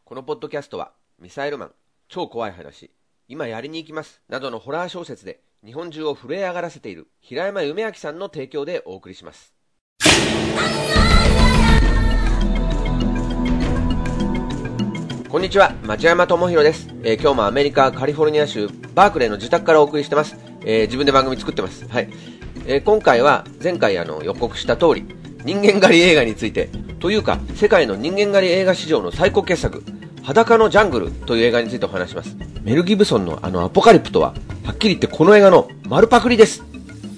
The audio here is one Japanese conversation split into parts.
このポッドキャストはミサイルマン、超怖い話、今やりに行きますなどのホラー小説で日本中を震え上がらせている平山夢明さんの提供でお送りします。こんにちは、町山智博です。今日もアメリカカリフォルニア州バークレーの自宅からお送りしてます。自分で番組作ってます。はい。今回は前回予告した通り人間狩り映画についてというか世界の人間狩り映画史上の最高傑作裸のジャングルという映画についてお話します。メル・ギブソンのアポカリプトははっきり言ってこの映画の丸パクリです。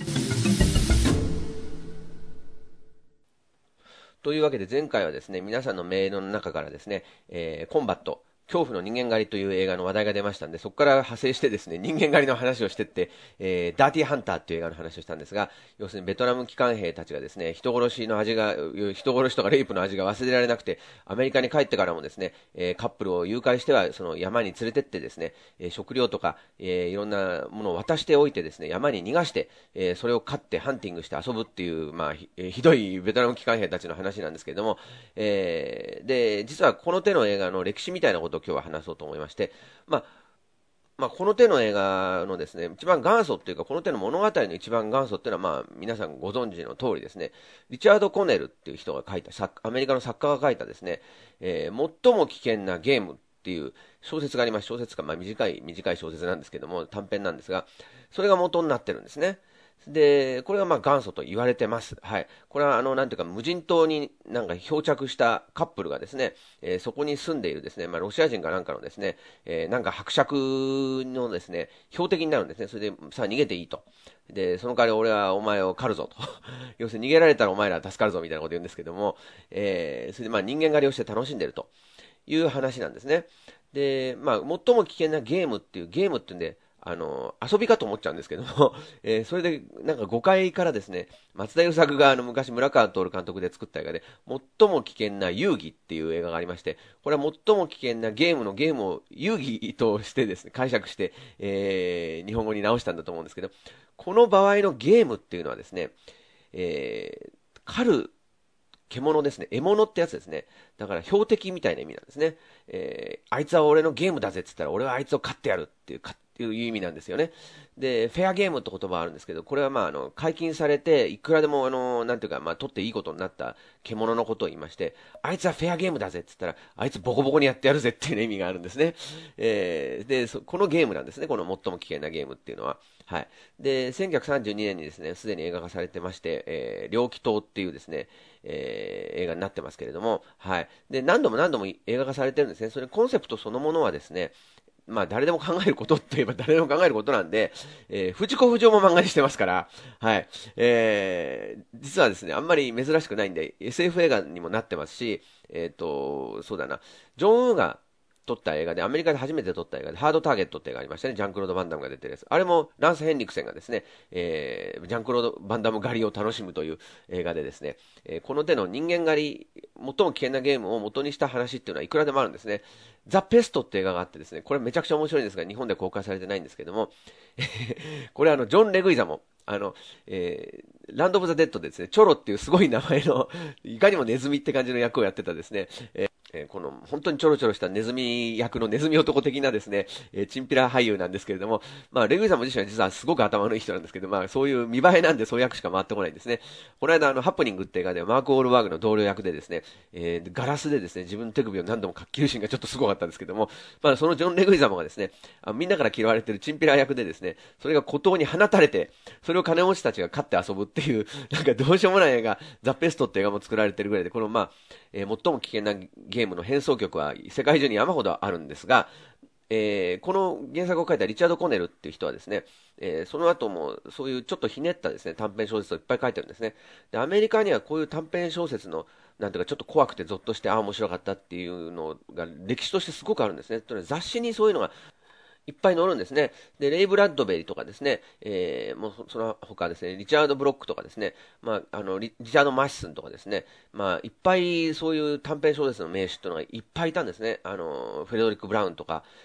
というわけで前回はですね、皆さんのメールの中からですね、コンバット恐怖の人間狩りという映画の話題が出ましたんで、そこから派生してですね、人間狩りの話をしてって、ダーティーハンターという映画の話をしたんですが、要するにベトナム機関兵たちがですね、人殺しとかレイプの味が忘れられなくて、アメリカに帰ってからもですね、カップルを誘拐してはその山に連れてってですね、食料とか、いろんなものを渡しておいてですね、山に逃がして、それを飼ってハンティングして遊ぶっていう、ひどいベトナム機関兵たちの話なんですけれども、で、実はこの手の映画の歴史みたいなことを今日は話そうと思いまして、この手の映画のですね、一番元祖っていうか、この手の物語の一番元祖っていうのは、皆さんご存知の通りですね、リチャード・コネルっていう人が書いた、アメリカの作家が書いたですね、最も危険なゲームっていう小説があります。小説か、短い小説なんですけども、短編なんですが、それが元になってるんですね。で、これが元祖と言われてます。はい。これはなんていうか、無人島になんか漂着したカップルがですね、そこに住んでいるですね、ロシア人かなんかのですね、なんか伯爵のですね、標的になるんですね。それで、さあ逃げていいと。で、その代わり俺はお前を狩るぞと。要するに逃げられたらお前ら助かるぞみたいなこと言うんですけども、それで人間狩りをして楽しんでるという話なんですね。で、最も危険なゲームっていうんで、遊びかと思っちゃうんですけども、それで、なんか誤解からですね、松田優作が昔村川徹監督で作った映画で、最も危険な遊戯っていう映画がありまして、これは最も危険なゲームを遊戯としてですね、解釈して、日本語に直したんだと思うんですけど、この場合のゲームっていうのはですね、狩る獣ですね。獲物ってやつですね。だから標的みたいな意味なんですね。あいつは俺のゲームだぜって言ったら俺はあいつを勝ってやるっていう意味なんですよね。で、フェアゲームって言葉があるんですけど、これは解禁されて、いくらでもなんていうか、取っていいことになった獣のことを言いまして、あいつはフェアゲームだぜって言ったら、あいつボコボコにやってやるぜっていう意味があるんですね。で、このゲームなんですね。この最も危険なゲームっていうのは。はい。で、1932年にですね、すでに映画化されてまして、猟奇島っていうですね、映画になってますけれども、はい。で、何度も映画化されてるんですね。それコンセプトそのものはですね、誰でも考えることといえば誰でも考えることなんで、藤子不二雄も漫画にしてますから、はい。実はですね、あんまり珍しくないんで、SF 映画にもなってますし、そうだな、ジョン・ウーが撮った映画で、アメリカで初めて撮った映画で、ハードターゲットって映画がありましたね。ジャンクロード・バンダムが出てるやつ。あれも、ランス・ヘンリクセンがですね、ジャンクロード・バンダム狩りを楽しむという映画でですね、この手の人間狩り、最も危険なゲームを元にした話っていうのはいくらでもあるんですね。ザ・ペストって映画があってですね、これめちゃくちゃ面白いんですが、日本で公開されてないんですけども、これジョン・レグイザも、ランド・オブ・ザ・デッドでですね、チョロっていうすごい名前の、いかにもネズミって感じの役をやってたですね、この本当にちょろちょろしたネズミ役のネズミ男的なですね、チンピラ俳優なんですけれども、レグイさんも自身は実はすごく頭のいい人なんですけど、そういう見栄えなんでそういう役しか回ってこないんですね。この間ハプニングって映画でマーク・オールバーグの同僚役でですね、ガラスでですね、自分の手首を何度もかっ切るシーンがちょっとすごかったんですけども、そのジョン・レグイザムがですね、みんなから嫌われてるチンピラ役でですね、それが孤島に放たれて、それを金持ちたちが勝って遊ぶっていう、なんかどうしようもない映画、ザ・ペストって映画も作られてるぐらいで、この最も危険なゲームの変奏曲は世界中に山ほどあるんですが、この原作を書いたリチャード・コネルっていう人はですね、その後もそういうちょっとひねったですね、短編小説をいっぱい書いてるんですね。で、アメリカにはこういう短編小説の、なんていうかちょっと怖くてゾッとして、面白かったっていうのが歴史としてすごくあるんですね。雑誌にそういうのがいっぱい載るんですね。で、レイ・ブラッドベリーとかですね、もうその他ですね、リチャード・ブロックとかですね、リチャード・マシスンとかですね、いっぱいそういう短編小説の名手っていうのがいっぱいいたんですね。フェドリック・ブラウンとか、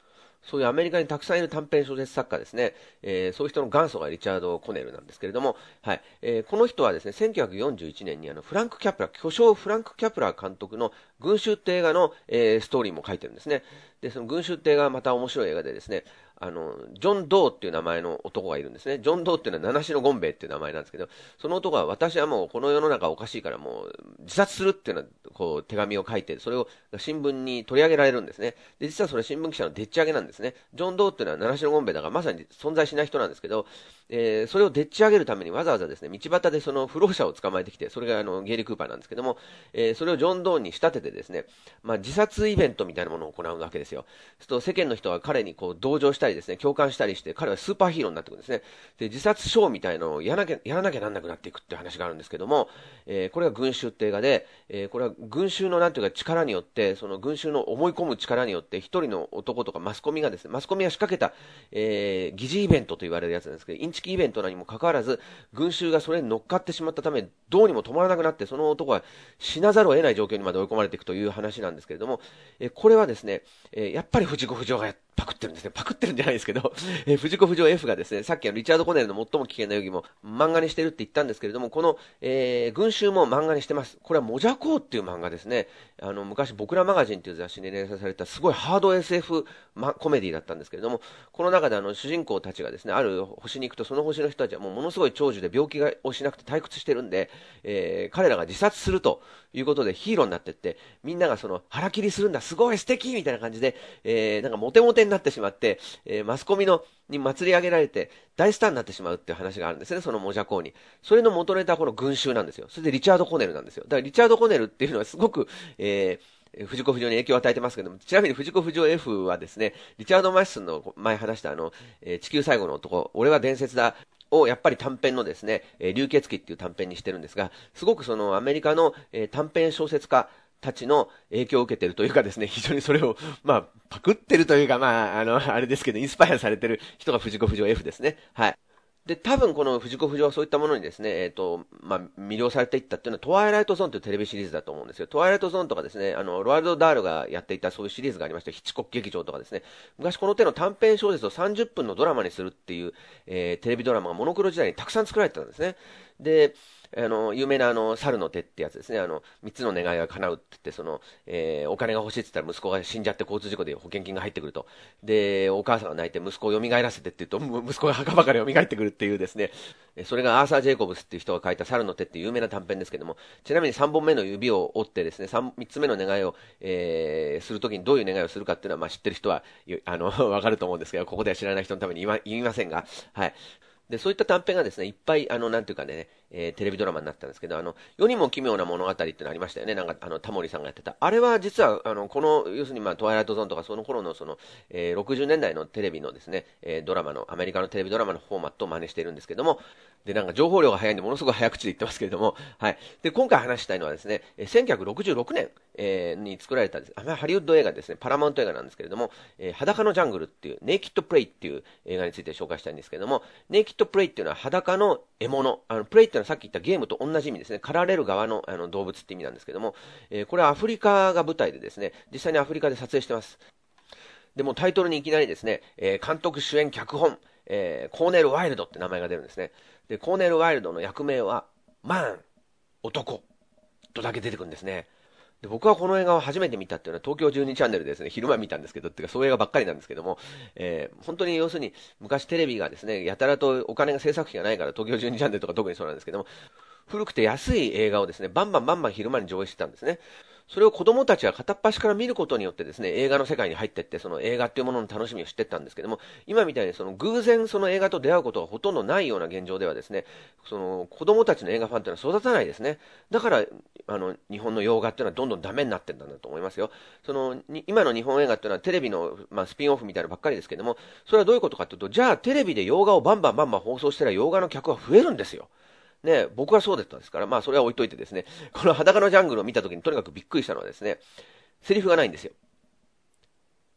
そういうアメリカにたくさんいる短編小説作家ですね、そういう人の元祖がリチャード・コネルなんですけれども、はいこの人はですね、1941年にフランク・キャプラ、巨匠フランク・キャプラ監督の群衆って映画の、ストーリーも書いてるんですね。で、その群衆って映画はまた面白い映画でですね、ジョン・ドーっていう名前の男がいるんですね。ジョン・ドーっていうのは七種のゴンベイっていう名前なんですけど、その男は私はもうこの世の中おかしいからもう自殺するっていうのこう手紙を書いて、それを新聞に取り上げられるんですね。で、実はそれ新聞記者のでっち上げなんですね。ジョン・ドーっていうのは七種のゴンベイだからまさに存在しない人なんですけど、それをでっち上げるためにわざわざですね、道端でその不老者を捕まえてきて、それがゲイリー・クーパーなんですけども、それをジョン・ドーンに仕立ててですね、自殺イベントみたいなものを行うわけですよ。すると世間の人は彼にこう同情したりですね、共感したりして、彼はスーパーヒーローになってくるんですね。で、自殺ショーみたいなのをやらなきゃなんなくなっていくっていう話があるんですけども、これが群衆って映画で、これは群衆のなんていうか力によって、その群衆の思い込む力によって、一人の男とかマスコミがですね、マスコミが仕掛けた、疑似イベントと言われるやつなんですけど、インチキイベントなにもかかわらず、群衆がそれに乗っかってしまったため、どうにも止まらなくなって、その男は死なざるを得ない状況にまで追い込まれていくという話なんですけれども、これはですね、やっぱり藤子不二雄がパクってるんですね。パクってるんじゃないですけど、藤子不二雄 F がですね、さっきのリチャード・コネルの最も危険な遊戯も漫画にしてるって言ったんですけれども、この、群衆も漫画にしてます。これはモジャコウっていう漫画ですね。昔僕らマガジンっていう雑誌に連載されたすごいハード SF、コメディだったんですけれども、この中で主人公たちがですね、ある星に行くと、その星の人たちはものすごい長寿で病気をしなくて退屈してるんで、彼らが自殺するということでヒーローになってって、みんながその腹切りするんだ、すごい素敵みたいな感じで、なんかモテモテになってしまって、マスコミに祭り上げられて大スターになってしまうっていう話があるんですね、そのモジャコウに。それの元ネタはこの群衆なんですよ。それでリチャード・コネルなんですよ。だからリチャード・コネルっていうのはすごく、藤子不二雄に影響を与えてますけども、ちなみに藤子不二雄 F はですね、リチャード・マシソンの前話した地球最後の男、俺は伝説だ、をやっぱり短編のですね、流血鬼っていう短編にしてるんですが、すごくそのアメリカの、短編小説家たちの影響を受けているというかですね、非常にそれを、パクってるというか、あれですけど、インスパイアされてる人が藤子不二雄 F ですね。はい。で、多分この藤子不二雄はそういったものにですね、魅了されていったっていうのは、トワイライトゾーンというテレビシリーズだと思うんですよ。トワイライトゾーンとかですね、ロワールド・ダールがやっていたそういうシリーズがありまして、ヒッチコック劇場とかですね、昔この手の短編小説を30分のドラマにするっていう、テレビドラマがモノクロ時代にたくさん作られてたんですね。で、有名な猿の手ってやつですね。三つの願いが叶うって言って、お金が欲しいって言ったら息子が死んじゃって交通事故で保険金が入ってくると。で、お母さんが泣いて息子を蘇らせてって言うと、息子が墓場から蘇ってくるっていうですね。それがアーサー・ジェイコブスっていう人が書いた猿の手っていう有名な短編ですけども、ちなみに3本目の指を折ってですね、3つ目の願いを、するときにどういう願いをするかっていうのは、知ってる人は、わかると思うんですけど、ここでは知らない人のために言いませんが、はい。で、そういった短編がですね、いっぱい、なんていうかね、テレビドラマになったんですけど、世にも奇妙な物語っていうのありましたよね。なんか、タモリさんがやってた。あれは実は、要するに、トワイライトゾーンとか、その頃の、60年代のテレビのですね、ドラマの、アメリカのテレビドラマのフォーマットを真似しているんですけども、で、なんか情報量が早いんで、ものすごく早口で言ってますけれども、はい。で、今回話したいのはですね、1966年、に作られたです、ハリウッド映画ですね、パラマウント映画なんですけれども、裸のジャングルっていう、ネイキッドプレイっていう映画について紹介したいんですけれども、ネイキッドプレイっていうのは裸の獲物、プレイっていうのはさっき言ったゲームと同じ意味ですね、狩られる側の、動物って意味なんですけども、これはアフリカが舞台でですね、実際にアフリカで撮影してます。でもタイトルにいきなりですね、監督、主演、脚本、コーネル・ワイルドって名前が出るんですね。で、コーネル・ワイルドの役名は、マン、男、とだけ出てくるんですね。で、僕はこの映画を初めて見たっていうのは東京12チャンネルでですね、昼間見たんですけど、っていうかそういう映画ばっかりなんですけども、本当に要するに昔テレビがですね、やたらとお金が制作費がないから東京12チャンネルとか特にそうなんですけども、古くて安い映画をですね、バンバン昼間に上映してたんですね。それを子供たちは片っ端から見ることによってですね、映画の世界に入っていって、その映画っていうものの楽しみを知っていったんですけども、今みたいにその偶然その映画と出会うことがほとんどないような現状ではですね、その子供たちの映画ファンというのは育たないですね。だから、日本の洋画っていうのはどんどんダメになってるんだなと思いますよ。今の日本映画っていうのはテレビの、スピンオフみたいなのばっかりですけども、それはどういうことかというと、じゃあテレビで洋画をバンバン放送したら洋画の客が増えるんですよ。ね、僕はそうだったんですから、それは置いといてですね、この裸のジャングルを見たときにとにかくびっくりしたのはですね、セリフがないんですよ。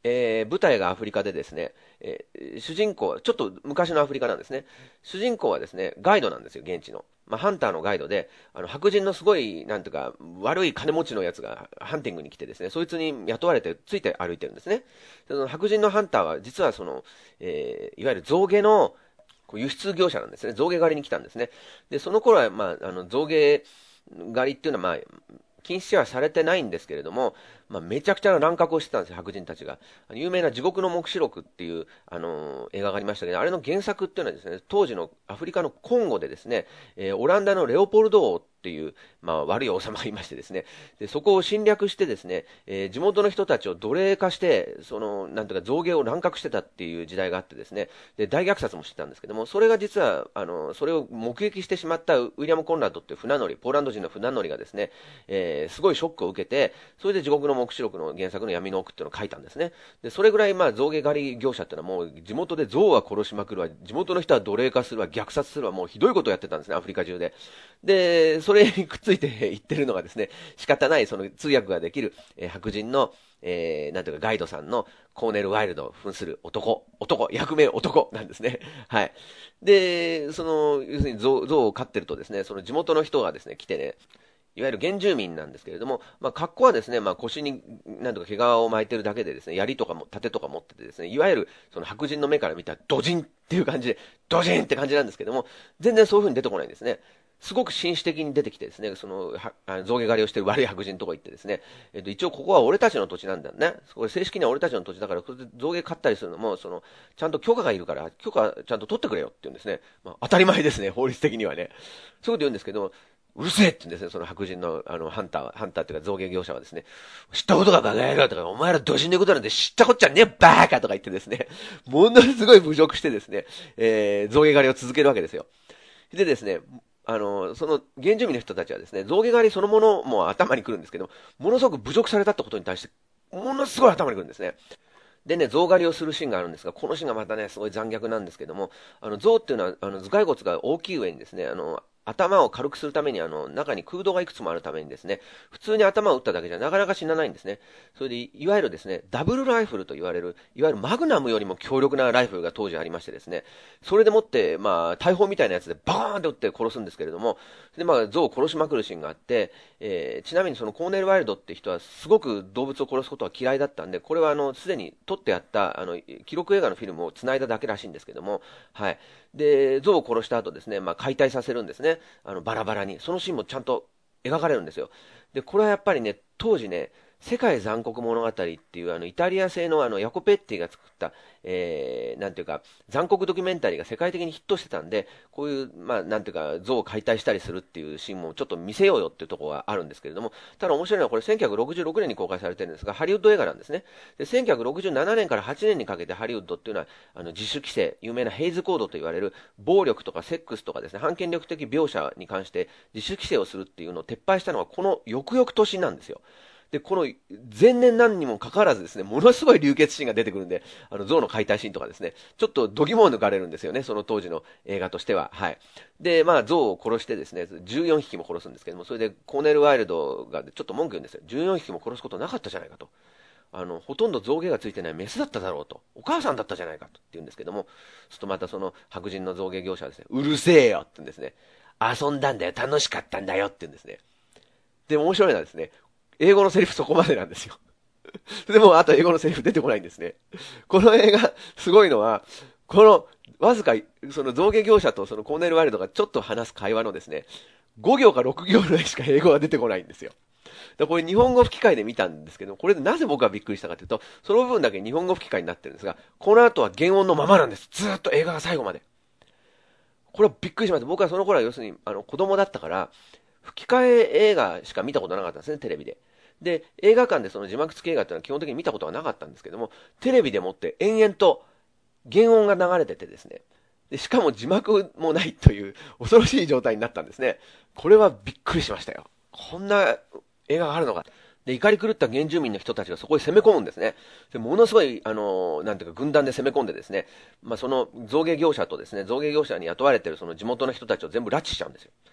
舞台がアフリカでですね、主人公、ちょっと昔のアフリカなんですね。主人公はですね、ガイドなんですよ、現地の。ハンターのガイドで、白人のすごい、なんていうか、悪い金持ちのやつがハンティングに来てですね、そいつに雇われて、ついて歩いてるんですね。その白人のハンターは、実はいわゆる象牙の輸出業者なんですね。象牙狩りに来たんですね。で、その頃は、象牙狩りっていうのは、禁止はされてないんですけれども、めちゃくちゃな乱獲をしてたんですよ、白人たちが。有名な地獄の黙示録っていう、映画がありましたけど、あれの原作っていうのはですね、当時のアフリカのコンゴでですね、オランダのレオポルド王っていう、悪い王様がいましてですね、でそこを侵略してですね、地元の人たちを奴隷化して、なんていうか象牙を乱獲してたっていう時代があってですね、で大虐殺もしてたんですけども、それが実は、それを目撃してしまったウィリアム・コンラッドっていう船乗り、ポーランド人の船乗りがですね、すごいショックを受けて、それで地獄の黙示録の原作の闇の奥っていうのを書いたんですね。で、それぐらい象牙狩り業者っていうのはもう地元で象は殺しまくるわ、地元の人は奴隷化するわ、虐殺するわ、もうひどいことをやってたんですね、アフリカ中で。で、それにくっついて言ってるのがですね、仕方ないその通訳ができる、白人の、なんていうかガイドさんのコーネル・ワイルドを扮する役名男なんですね。はい。で、要するに象を飼ってるとですね、その地元の人がですね、来てね、いわゆる原住民なんですけれども、格好はですね、腰になんとか毛皮を巻いてるだけでですね、槍とかも盾とか持っててですね、いわゆるその白人の目から見たらドジンっていう感じで、ドジンって感じなんですけども、全然そういう風に出てこないんですね。すごく紳士的に出てきてですね、象牙狩りをしている悪い白人のとこ行ってですね、一応ここは俺たちの土地なんだよね。これ正式には俺たちの土地だから、これで象牙買ったりするのも、ちゃんと許可がいるから、許可ちゃんと取ってくれよって言うんですね。当たり前ですね、法律的にはね。そういうこと言うんですけど、うるせえって言うんですね、その白人のハンターっていうか象牙業者はですね、知ったことがバカ野郎とか、お前らドジンでことなんて知ったこっちゃねえバーカとか言ってですね、ものすごい侮辱してですね、象牙狩りを続けるわけですよ。でですね、その原住民の人たちはですね、象牙狩りそのものも頭に来るんですけど、ものすごく侮辱されたってことに対して、ものすごい頭に来るんですね。でね、象狩りをするシーンがあるんですが、このシーンがまたね、すごい残虐なんですけども、象っていうのは、頭蓋骨が大きい上にですね、頭を軽くするために、中に空洞がいくつもあるためにですね、普通に頭を打っただけじゃなかなか死なないんですね。それで、いわゆるですね、ダブルライフルと言われる、いわゆるマグナムよりも強力なライフルが当時ありましてですね、それでもって、大砲みたいなやつでバーンって撃って殺すんですけれども、で、象を殺しまくるシーンがあって、ちなみにそのコーネル・ワイルドって人はすごく動物を殺すことは嫌いだったんで、これはすでに撮ってあった記録映画のフィルムを繋いだだけらしいんですけども、はい。で、象を殺した後ですね、解体させるんですね。バラバラに。そのシーンもちゃんと描かれるんですよ。で、これはやっぱりね、当時ね、世界残酷物語っていうイタリア製のヤコペッティが作った、なんていうか、残酷ドキュメンタリーが世界的にヒットしてたんで、こういう、なんていうか、像を解体したりするっていうシーンもちょっと見せようよっていうところがあるんですけれども、ただ面白いのはこれ1966年に公開されてるんですが、ハリウッド映画なんですね。で、1967年から8年にかけてハリウッドっていうのは、自主規制、有名なヘイズコードと言われる、暴力とかセックスとかですね、反権力的描写に関して自主規制をするっていうのを撤廃したのはこの翌々年なんですよ。で、この前年何にもかかわらずですね、ものすごい流血シーンが出てくるんで、象の解体シーンとかですね、ちょっと度肝を抜かれるんですよね、その当時の映画としては。はい。で、象を殺してですね、14匹も殺すんですけども、それでコーネル・ワイルドがちょっと文句言うんですよ。14匹も殺すことなかったじゃないかと。ほとんど象牙がついてないメスだっただろうと。お母さんだったじゃないかとって言うんですけども、ちょっとまたその白人の象牙業者はですね、うるせえよって言うんですね。遊んだんだよ、楽しかったんだよって言うんですね。で、面白いのはですね、英語のセリフそこまでなんですよ。でも、あと英語のセリフ出てこないんですね。この映画、すごいのは、この、わずか、その象牙業者とそのコーネル・ワイルドがちょっと話す会話のですね、5行か6行ぐらいしか英語が出てこないんですよ。これ日本語吹き替えで見たんですけど、これでなぜ僕がびっくりしたかというと、その部分だけ日本語吹き替えになってるんですが、この後は原音のままなんです。ずーっと映画が最後まで。これはびっくりしました。僕はその頃は要するに、子供だったから、吹き替え映画しか見たことなかったんですね、テレビで。で、映画館でその字幕付き映画っていうのは基本的に見たことはなかったんですけども、テレビでもって延々と原音が流れててですね、で、しかも字幕もないという恐ろしい状態になったんですね。これはびっくりしましたよ。こんな映画があるのか。で、怒り狂った原住民の人たちがそこに攻め込むんですね。で、ものすごい、なんていうか、軍団で攻め込んでですね、その象牙業者とですね、象牙業者に雇われてるその地元の人たちを全部拉致しちゃうんですよ。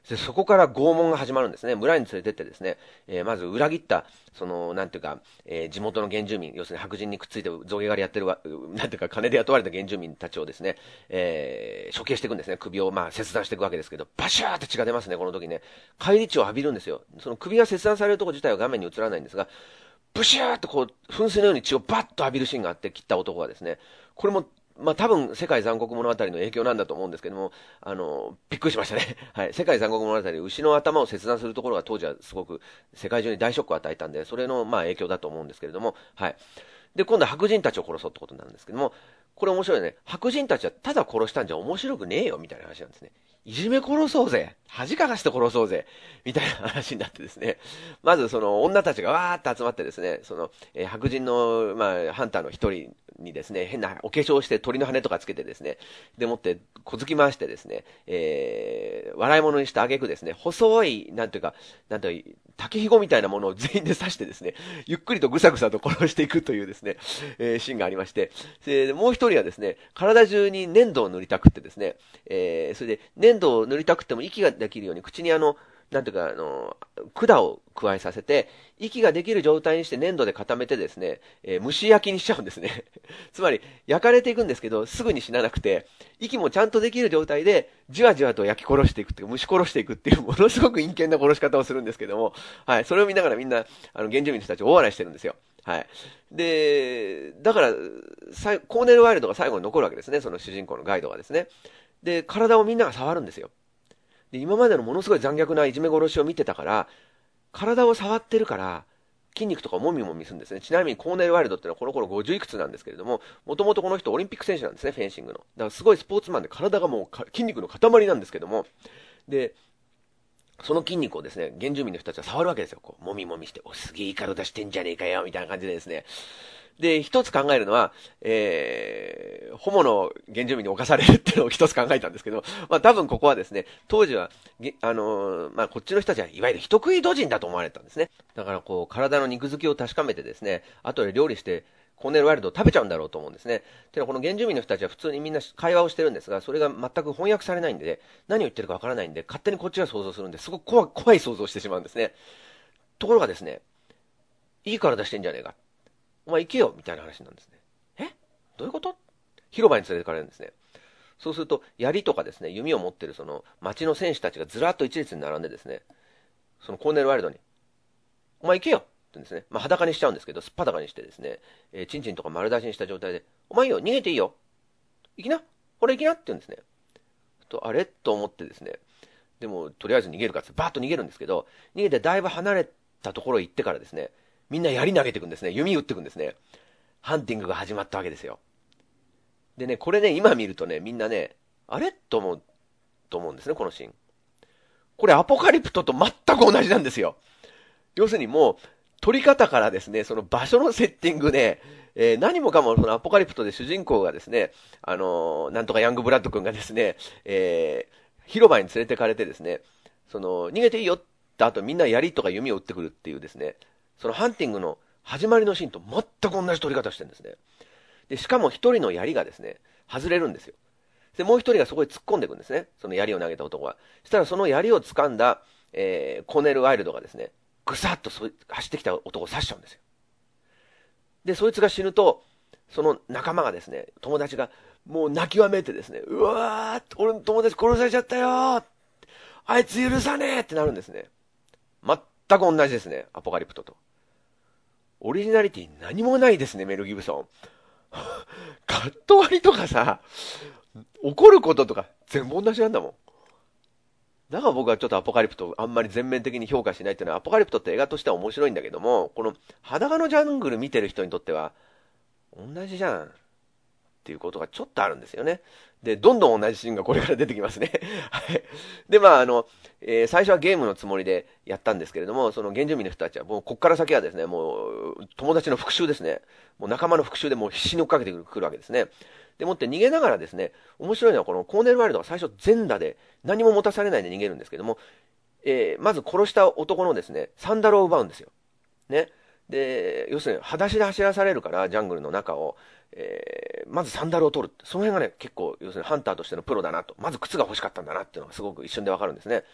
で、そこから拷問が始まるんですね。村に連れてってですね、まず裏切った、なんていうか、地元の原住民、要するに白人にくっついて象牙狩りやってるなんていうか、金で雇われた原住民たちをですね、処刑していくんですね。首を、切断していくわけですけど、バシャーって血が出ますね、この時ね。返り血を浴びるんですよ。その首が切断されるところ自体は画面に映らないんですが、ブシューっとこう、噴水のように血をバッと浴びるシーンがあって、切った男がですね、これも、多分、世界残酷物語の影響なんだと思うんですけども、びっくりしましたね。はい。世界残酷物語、牛の頭を切断するところが当時はすごく世界中に大ショックを与えたんで、それの、影響だと思うんですけれども、はい。で、今度は白人たちを殺そうってことになるんですけども、これ面白いね。白人たちはただ殺したんじゃ面白くねえよ、みたいな話なんですね。いじめ殺そうぜ。恥かかして殺そうぜ。みたいな話になってですね。まずその女たちがわーって集まってですね、白人の、ハンターの一人にですね、変なお化粧をして鳥の羽とかつけてですね、でもって小突き回してですね、笑い物にしてあげくですね、細い、なんという、竹ひごみたいなものを全員で刺してですね、ゆっくりとぐさぐさと殺していくというですね、シーンがありまして、でもう一人はですね、体中に粘土を塗りたくってですね、それで粘土を塗りたくっても息ができるように口になんていうか、管を加えさせて、息ができる状態にして粘土で固めてですね、蒸し焼きにしちゃうんですね。つまり、焼かれていくんですけど、すぐに死ななくて、息もちゃんとできる状態で、じわじわと焼き殺していくっていう、蒸し殺していくっていう、ものすごく陰険な殺し方をするんですけども、はい、それを見ながらみんな、原住民の人たち大笑いしてるんですよ。はい。で、だから、コーネル・ワイルドが最後に残るわけですね、その主人公のガイドがですね。で、体をみんなが触るんですよ。で、今までのものすごい残虐ないじめ殺しを見てたから、体を触ってるから、筋肉とかもみもみするんですね。ちなみにコーネル・ワイルドってのはこの頃50いくつなんですけれども、もともとこの人オリンピック選手なんですね、フェンシングの。だからすごいスポーツマンで体がもう筋肉の塊なんですけども、で、その筋肉をですね、原住民の人たちは触るわけですよ。こう、もみもみして、すげえいい体してんじゃねえかよ、みたいな感じでですね。で、一つ考えるのは、ホモの原住民に侵されるっていうのを一つ考えたんですけど、多分ここはですね、当時は、こっちの人たちはいわゆる人食い土人だと思われたんですね。だからこう、体の肉付きを確かめてですね、後で料理して、コーネルワイルドを食べちゃうんだろうと思うんですね。ていうのはこの原住民の人たちは普通にみんな会話をしてるんですが、それが全く翻訳されないんで、何を言ってるかわからないんで、勝手にこっちが想像するんで、すごく怖い想像をしてしまうんですね。ところがですね、いい体してんじゃねえか。お前行けよみたいな話なんですね。えどういうこと？広場に連れてかれるんですね。そうすると、槍とかですね、弓を持ってるその町の戦士たちがずらっと一列に並んでですね、そのコーネルワイルドに、お前行けよって言うんですね。裸にしちゃうんですけど、すっぱだかにしてですね、チンチンとか丸出しにした状態で、お前いいよ、逃げていいよ。行きな。これ行きなって言うんですね。あれと思ってですね、でも、とりあえず逃げるかって、バーッと逃げるんですけど、逃げてだいぶ離れたところへ行ってからですね、みんな槍投げていくんですね。弓打っていくんですね。ハンティングが始まったわけですよ。でね、これね、今見るとね、みんなね、あれと思うんですね、このシーン。これアポカリプトと全く同じなんですよ。要するにもう、撮り方からですね、その場所のセッティングで、何もかもそのアポカリプトで主人公がですね、なんとかヤングブラッド君がですね、広場に連れてかれてですね、逃げていいよって後みんな槍とか弓を撃ってくるっていうですね、そのハンティングの始まりのシーンと全く同じ撮り方してるんですね。で、しかも一人の槍がですね、外れるんですよ。で、もう一人がそこに突っ込んでいくんですね。その槍を投げた男は。そしたらその槍を掴んだ、コーネル・ワイルドがですね、ぐさっと走ってきた男を刺しちゃうんですよ。で、そいつが死ぬと、その仲間がですね、友達がもう泣きわめいてですね、うわー俺の友達殺されちゃったよーあいつ許さねえってなるんですね。全く同じですね、アポカリプトと。オリジナリティ何もないですね、メル・ギブソン。カット割りとかさ、怒ることとか全部同じなんだもん。だから僕はちょっとアポカリプトあんまり全面的に評価しないっていうのは、アポカリプトって映画としては面白いんだけども、この裸のジャングル見てる人にとっては、同じじゃんっていうことがちょっとあるんですよね。で、どんどん同じシーンがこれから出てきますね。はい。で、最初はゲームのつもりでやったんですけれども、その原住民の人たちはもうこっから先はですね、もう友達の復讐ですね。もう仲間の復讐でもう必死に追っかけてくるわけですね。でもって逃げながらですね、面白いのはこのコーネルワイルドが最初全裸で何も持たされないで逃げるんですけども、まず殺した男のですね、サンダルを奪うんですよ。ね。で、要するに裸足で走らされるから、ジャングルの中を、まずサンダルを取る。その辺がね、結構、要するにハンターとしてのプロだなと。まず靴が欲しかったんだなっていうのがすごく一瞬でわかるんですね。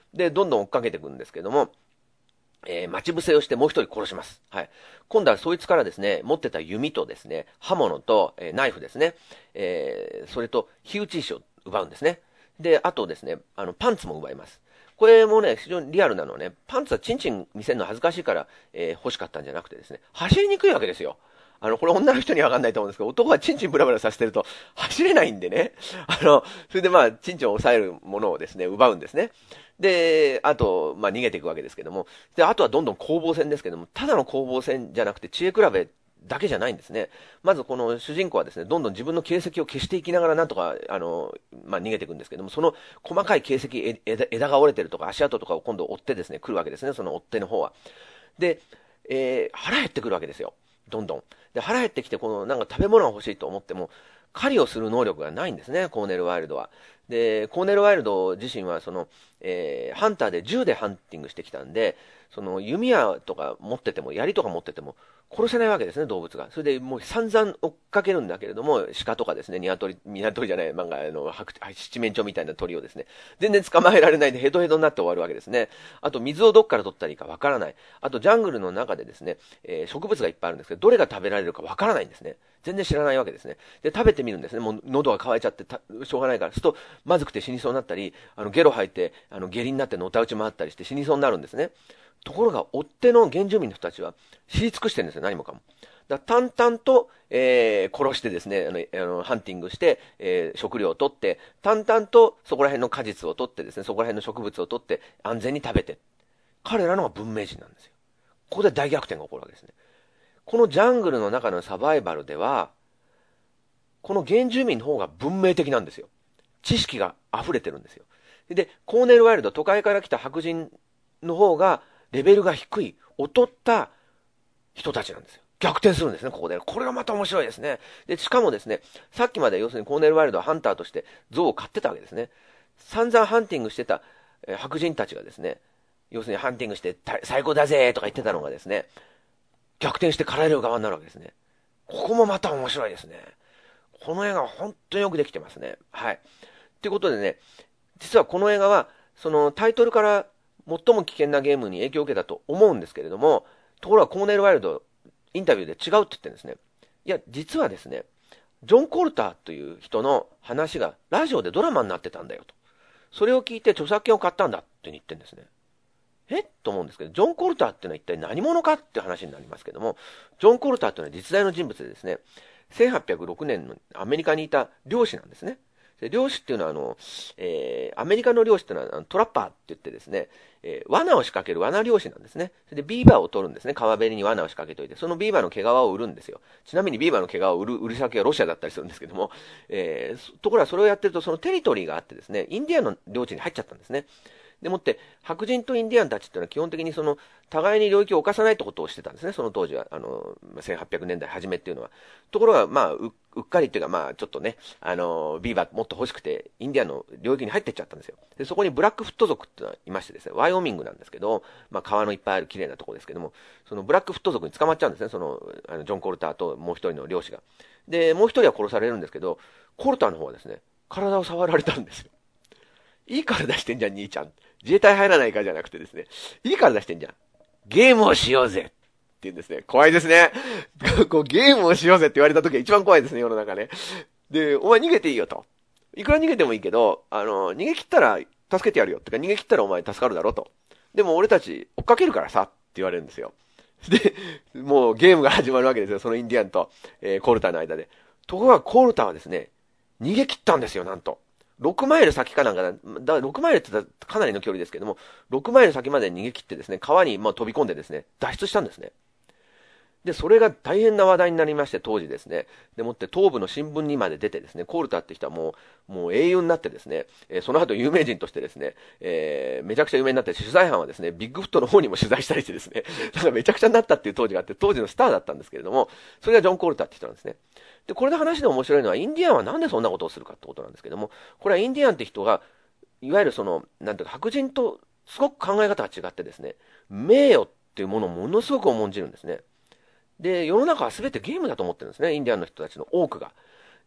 で、どんどん追っかけていくんですけども、待ち伏せをしてもう一人殺します。はい。今度はそいつからですね、持ってた弓とですね、刃物と、ナイフですね、それと火打ち石を奪うんですね。で、あとですね、パンツも奪います。これもね、非常にリアルなのはね、パンツはチンチン見せるの恥ずかしいから、欲しかったんじゃなくてですね、走りにくいわけですよ。これ女の人にはわかんないと思うんですけど、男はチンチンブラブラさせてると走れないんでね。それでまあ、チンチンを抑えるものをですね、奪うんですね。で、あと、まあ逃げていくわけですけども。で、あとはどんどん攻防戦ですけども、ただの攻防戦じゃなくて知恵比べだけじゃないんですね。まずこの主人公はですね、どんどん自分の形跡を消していきながらなんとか、まあ逃げていくんですけども、その細かい形跡、枝が折れてるとか足跡とかを今度追ってですね、来るわけですね、その追っ手の方は。で、腹減ってくるわけですよ。どんどん。で、腹減ってきて、このなんか食べ物が欲しいと思っても、狩りをする能力がないんですね、コーネル・ワイルドは。で、コーネル・ワイルド自身は、ハンターで銃でハンティングしてきたんで、その弓矢とか持ってても、槍とか持ってても、殺せないわけですね、動物が。それでもう散々追っかけるんだけれども、鹿とかですね、鶏じゃない、漫画、七面鳥みたいな鳥をですね、全然捕まえられないでヘトヘトになって終わるわけですね。あと、水をどっから取ったらいいかわからない。あと、ジャングルの中でですね、植物がいっぱいあるんですけど、どれが食べられるかわからないんですね。全然知らないわけですね。で、食べてみるんですね。もう喉が渇いちゃってしょうがないから。すると、まずくて死にそうになったり、ゲロ吐いて、下痢になってのたうち回ったりして死にそうになるんですね。ところが、追っ手の原住民の人たちは知り尽くしてるんですよ、何もかも。淡々と、殺してですね、ハンティングして、食料を取って、淡々とそこら辺の果実を取ってですね、そこら辺の植物を取って安全に食べて。彼らのが文明人なんですよ。ここで大逆転が起こるわけですね。このジャングルの中のサバイバルでは、この原住民の方が文明的なんですよ。知識が溢れてるんですよ。で、コーネル・ワイルド、都会から来た白人の方が、レベルが低い、劣った人たちなんですよ。逆転するんですね、ここで。これがまた面白いですね。で、しかもですね、さっきまで要するにコーネル・ワイルドはハンターとして象を飼ってたわけですね。散々ハンティングしてた、白人たちがですね、要するにハンティングして最高だぜとか言ってたのがですね、逆転して狩られる側になるわけですね。ここもまた面白いですね。この映画は本当によくできてますね。はい。ということでね、実はこの映画は、そのタイトルから最も危険なゲームに影響を受けたと思うんですけれども、ところがコーネル・ワイルド、インタビューで違うって言ってるんですね。いや、実はですね、ジョン・コルターという人の話がラジオでドラマになってたんだよと。それを聞いて著作権を買ったんだって言ってるんですね。と思うんですけど、ジョン・コルターっていうのは一体何者かって話になりますけども、ジョン・コルターっていうのは実在の人物でですね、1806年のアメリカにいた漁師なんですね。で漁師っていうのはアメリカの漁師っていうのはトラッパーって言ってですね、罠を仕掛ける罠漁師なんですね。それでビーバーを取るんですね。川べりに罠を仕掛けといて、そのビーバーの毛皮を売るんですよ。ちなみにビーバーの毛皮を売る先はロシアだったりするんですけども、ところがそれをやってるとそのテリトリーがあってですね、インディアンの領地に入っちゃったんですね。でもって、白人とインディアンたちっていうのは基本的に互いに領域を侵さないってことをしてたんですね、その当時は、1800年代初めっていうのは。ところが、まあ、うっかりっていうか、まあ、ちょっとね、ビーバーもっと欲しくて、インディアンの領域に入ってっちゃったんですよ。で、そこにブラックフット族っていうのはいましてですね、ワイオミングなんですけど、まあ、川のいっぱいある綺麗なところですけども、そのブラックフット族に捕まっちゃうんですね、ジョン・コルターともう一人の漁師が。で、もう一人は殺されるんですけど、コルターの方はですね、体を触られたんですよ。いい体してんじゃん、兄ちゃん。自衛隊入らないかじゃなくてですね、いい体してんじゃん。ゲームをしようぜって言うんですね。怖いですね。こうゲームをしようぜって言われた時が一番怖いですね、世の中ね。で、お前逃げていいよと。いくら逃げてもいいけど、逃げ切ったら助けてやるよ。ってか、逃げ切ったらお前助かるだろと。でも俺たち追っかけるからさって言われるんですよ。で、もうゲームが始まるわけですよ。そのインディアンと、コルタの間で。ところがコルタはですね、逃げ切ったんですよ、なんと。6マイル先かなんか6マイルって言ったらかなりの距離ですけども、6マイル先まで逃げ切ってですね、川に飛び込んでですね、脱出したんですね。で、それが大変な話題になりまして、当時ですね。でもって東部の新聞にまで出てですね、コールターって人はもう英雄になってですね、その後有名人としてですね、めちゃくちゃ有名になって、取材班はですね、ビッグフットの方にも取材したりしてですね、だからめちゃくちゃになったっていう当時があって、当時のスターだったんですけれども、それがジョン・コールターって人なんですね。で、これの話で面白いのは、インディアンはなんでそんなことをするかってことなんですけども、これはインディアンって人が、いわゆるなんていうか、白人とすごく考え方が違ってですね、名誉っていうものをものすごく重んじるんですね。で、世の中は全てゲームだと思ってるんですね、インディアンの人たちの多くが。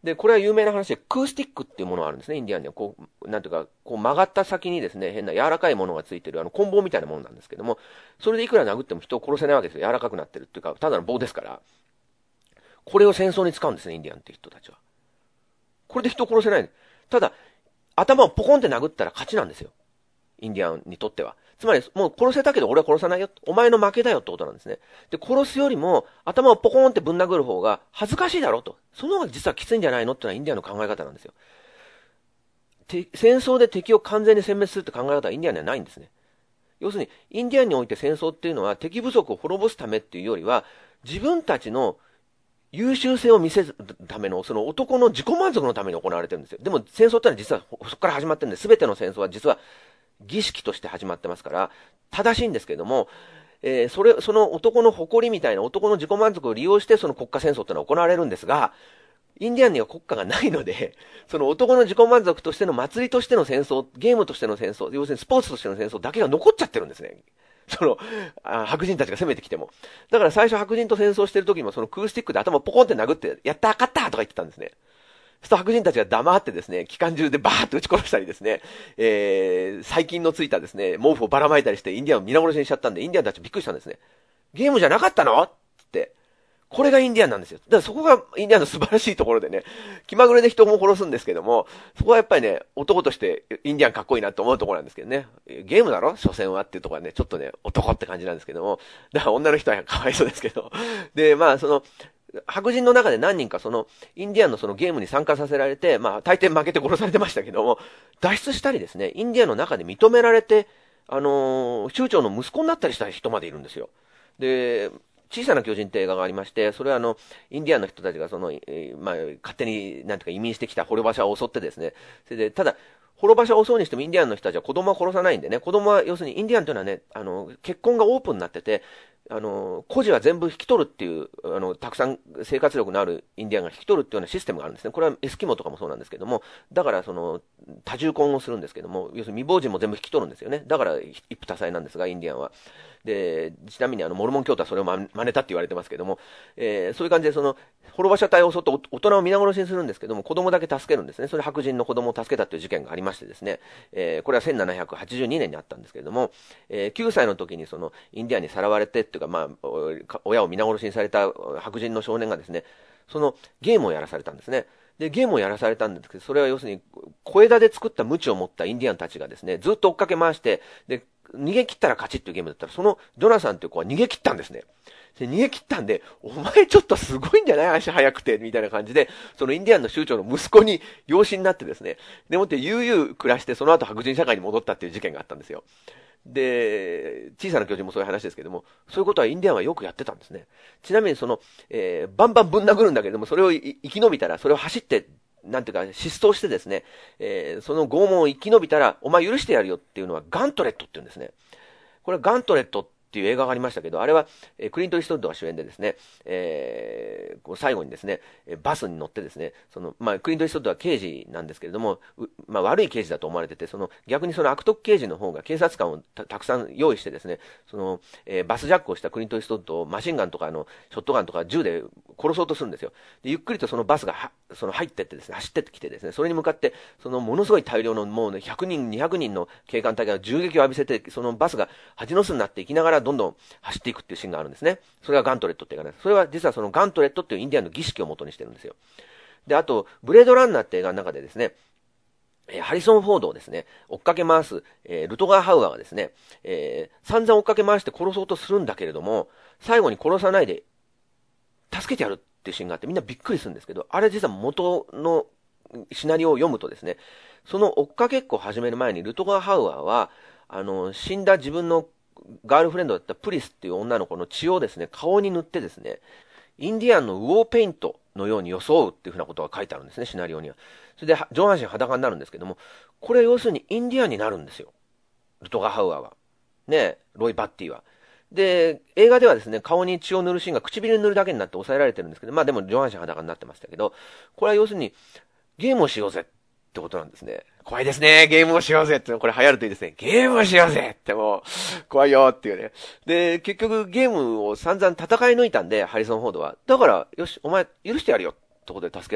で、これは有名な話で、クースティックっていうものがあるんですね、インディアンには。こう、なんていうか、こう曲がった先にですね、変な柔らかいものがついてる、棍棒みたいなものなんですけども、それでいくら殴っても人を殺せないわけですよ。柔らかくなってるっていうか、ただの棒ですから。これを戦争に使うんですね、インディアンって人たちは。これで人を殺せない。ただ、頭をポコンって殴ったら勝ちなんですよ。インディアンにとっては。つまり、もう殺せたけど俺は殺さないよ。お前の負けだよってことなんですね。で、殺すよりも、頭をポコーンってぶん殴る方が恥ずかしいだろと。その方が実はきついんじゃないのってのはインディアンの考え方なんですよ。戦争で敵を完全に殲滅するって考え方はインディアンにはないんですね。要するに、インディアンにおいて戦争っていうのは敵不足を滅ぼすためっていうよりは、自分たちの優秀性を見せるための、その男の自己満足のために行われてるんですよ。でも戦争ってのは実はそこから始まってるんで、全ての戦争は実は儀式として始まってますから、正しいんですけれども、その男の誇りみたいな男の自己満足を利用してその国家戦争ってのは行われるんですが、インディアンには国家がないので、その男の自己満足としての祭りとしての戦争、ゲームとしての戦争、要するにスポーツとしての戦争だけが残っちゃってるんですね。白人たちが攻めてきても。だから最初白人と戦争してる時にもそのクースティックで頭をポコンって殴って、やったー勝ったーとか言ってたんですね。そうすると白人たちが黙ってですね、機関銃でバーッと撃ち殺したりですね、細菌のついたですね、毛布をばらまいたりしてインディアンを皆殺しにしちゃったんで、インディアンたちびっくりしたんですね。ゲームじゃなかったのって。これがインディアンなんですよ。だからそこがインディアンの素晴らしいところでね、気まぐれで人も殺すんですけども、そこはやっぱりね、男としてインディアンかっこいいなと思うところなんですけどね。ゲームだろ所詮はっていうところはね、ちょっとね、男って感じなんですけども、だから女の人はかわいそうですけど。で、まあ白人の中で何人かインディアンのそのゲームに参加させられて、まあ大抵負けて殺されてましたけども、脱出したりですね、インディアンの中で認められて、酋長の息子になったりした人までいるんですよ。で、小さな巨人って映画がありまして、それはインディアンの人たちがまあ、勝手に、なんていうか移民してきた捕虜馬車を襲ってですね、それで、ただ、捕虜馬車を襲うにしてもインディアンの人たちは子供は殺さないんでね、子供は要するにインディアンというのはね、結婚がオープンになってて、孤児は全部引き取るっていう、たくさん生活力のあるインディアンが引き取るっていうようなシステムがあるんですね。これはエスキモとかもそうなんですけども、だから多重婚をするんですけども、要するに未亡人も全部引き取るんですよね。だから一夫多妻なんですが、インディアンは。で、ちなみにモルモン教徒はそれを真似たって言われてますけども、そういう感じで滅ばした隊を襲って大人を皆殺しにするんですけども、子供だけ助けるんですね。それ白人の子供を助けたという事件がありましてですね、これは1782年にあったんですけれども、9歳の時にインディアンにさらわれてっていうか、まあ、親を皆殺しにされた白人の少年がですね、ゲームをやらされたんですね。で、ゲームをやらされたんですけど、それは要するに、小枝で作った鞭を持ったインディアンたちがですね、ずっと追っかけ回して、で、逃げ切ったら勝ちっていうゲームだったら、ジョナサンっていう子は逃げ切ったんですね。で、逃げ切ったんで、お前ちょっとすごいんじゃない足速くて、みたいな感じで、インディアンの酋長の息子に養子になってですね、でもって悠々暮らして、その後白人社会に戻ったっていう事件があったんですよ。で、小さな巨人もそういう話ですけども、そういうことはインディアンはよくやってたんですね。ちなみにバンバンぶん殴るんだけども、それを生き延びたら、それを走って、なんていうか、失踪してですね、その拷問を生き延びたら、お前許してやるよっていうのはガントレットって言うんですね。これはガントレットっていう映画がありましたけど、あれは、クリント・イーストウッドが主演でですね、最後にですね、バスに乗ってですね、まあ、クリント・イーストウッドは刑事なんですけれども、まあ、悪い刑事だと思われてて、逆に悪徳刑事の方が警察官をたくさん用意してですね、バスジャックをしたクリント・イーストウッドをマシンガンとかショットガンとか銃で殺そうとするんですよ。でゆっくりとそのバスが入ってってですね、走ってきてですね、それに向かって、ものすごい大量のもうね、100人、200人の警官隊が銃撃を浴びせて、そのバスが蜂の巣になっていきながらどんどん走っていくっていうシーンがあるんですね。それがガントレットっていうかね、それは実はガントレットっていうインディアンの儀式を元にしてるんですよ。で、あと、ブレードランナーって映画の中でですね、ハリソン・フォードをですね、追っかけ回す、ルトガー・ハウアーがですね、散々追っかけ回して殺そうとするんだけれども、最後に殺さないで、助けてやるっていうシーンがあってみんなびっくりするんですけど、あれ実は元のシナリオを読むとですね、その追っかけっこを始める前にルトガー・ハウアーは、死んだ自分のガールフレンドだったプリスっていう女の子の血をですね、顔に塗ってですね、インディアンのウォーペイントのように装うっていうふうなことが書いてあるんですね、シナリオには。それで上半身裸になるんですけども、これ要するにインディアンになるんですよ。ルトガー・ハウアーは。ね、ロイ・バッティは。で、映画ではですね、顔に血を塗るシーンが唇に塗るだけになって抑えられてるんですけど、まあでも上半身裸になってましたけど、これは要するにゲームをしようぜってことなんですね。怖いですね。ゲームをしようぜって、これ流行るといいですね。ゲームをしようぜってもう、怖いよっていうね。で、結局ゲームを散々戦い抜いたんで、ハリソン・フォードは。だから、よし、お前許してやるよってことで助けられたっ